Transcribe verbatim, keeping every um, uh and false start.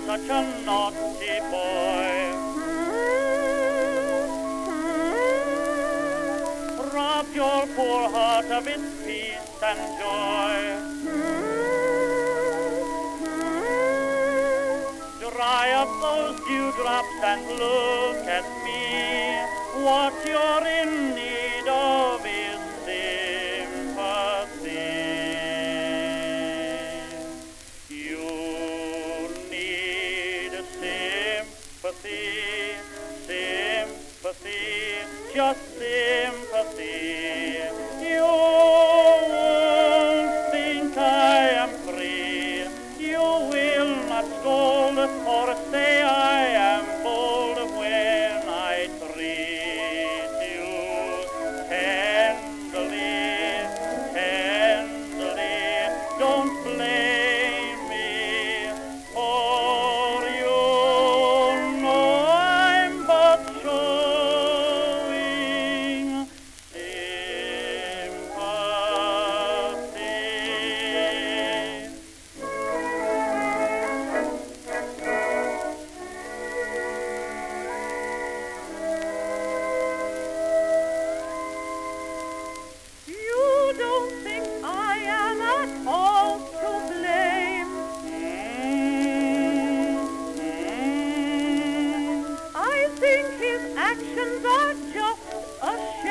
such a naughty boy. Rob your poor heart of its peace and joy. Dry up those dewdrops and look at me. What you're in need of is sympathy. You need sympathy, sympathy, just sympathy. You won't think I am free. You will not scold or say I am bold when I treat you tenderly, tenderly. Don't blame me, for you know I'm but showing sympathy. You don't think I am at all to blame. Mm-hmm. I think his actions are just a shame.